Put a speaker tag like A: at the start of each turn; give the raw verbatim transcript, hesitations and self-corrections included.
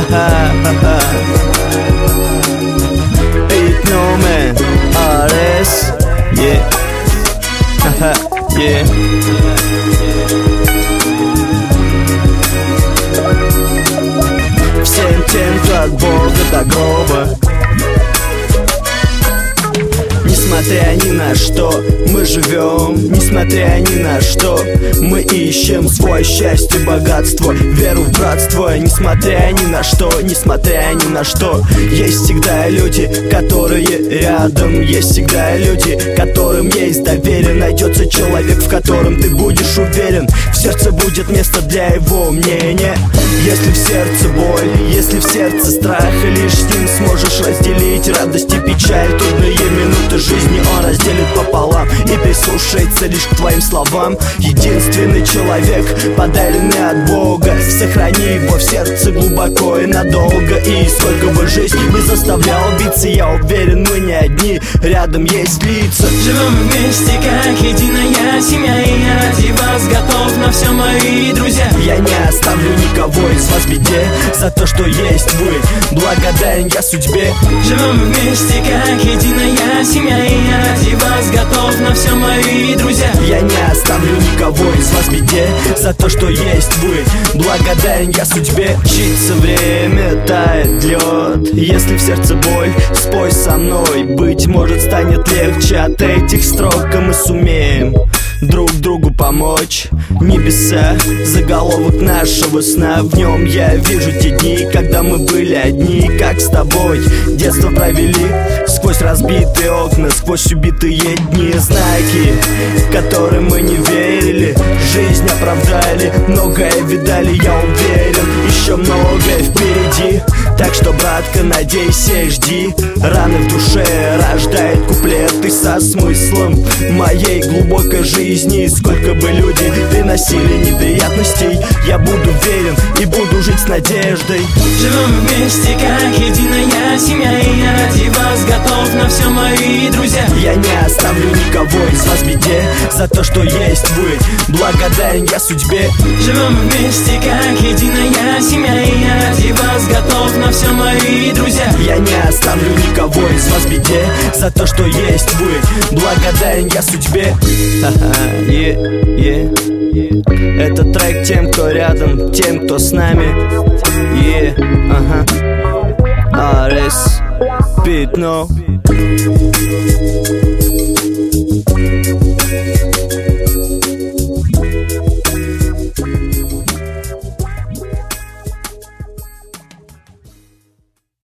A: Pitno man, Ares, yeah, haha, yeah. Всем тем, кто от Бога до гроба, несмотря ни на что, мы живем, несмотря ни на что, мы ищем свое счастье, богатство, веру в братство. Несмотря ни на что, несмотря ни на что, есть всегда люди, которые рядом. Есть всегда люди, которым есть доверие. Найдется человек, в котором ты будешь уверен. В сердце будет место для его мнения. Если в сердце боль, если в сердце страх, лишь с ним сможешь разделить радость и печаль. Трудные минуты жизни он разделит пополам и прислушается лишь к твоим словам. Единственный человек, подаренный от Бога, сохрани его в сердце глубоко и надолго. И сколько бы жизнь не заставляла биться, я уверен, мы не одни, рядом есть лица.
B: Живем вместе, как единая семья, и я ради вас готов на все, мои друзья.
A: Я не оставлю никого из вас в беде за то, что есть вы. Благодарен я судьбе.
B: Живем вместе, как единая семья, и я ради вас готов на все, мои друзья.
A: Я не оставлю никого из вас в беде за то, что есть вы. Благодарен я судьбе. Мчится время, тает лед. Если в сердце боль, спой со мной. Быть может, станет легче от этих строк, и мы сумеем друг другу помочь. Небеса, заголовок нашего сна. В нем я вижу те дни, когда мы были одни, как с тобой детство провели. Сквозь разбитые окна, сквозь убитые дни. Знаки, которым мы не верили, жизнь оправдали. Многое видали, я уверен, еще многое впереди. Так что, братка, надейся и жди. Раны в душе рождает куплеты со смыслом моей глубокой жизни. Сколько бы люди приносили неприятностей, я буду верен и буду жить с надеждой.
B: Живем вместе, как единая семья, и я ради вас готов на все, мои друзья.
A: Я не оставлю никого из вас в беде за то, что есть вы. Благодарен я судьбе.
B: Живем вместе, как единая семья, и я ради вас готов на все, мои друзья.
A: Я не оставлю никого из вас в беде за то, что есть вы. Благодарен я судьбе. yeah, yeah, yeah. Это трек тем, кто рядом, тем, кто с нами. Yeah, ага. Арес, Питно.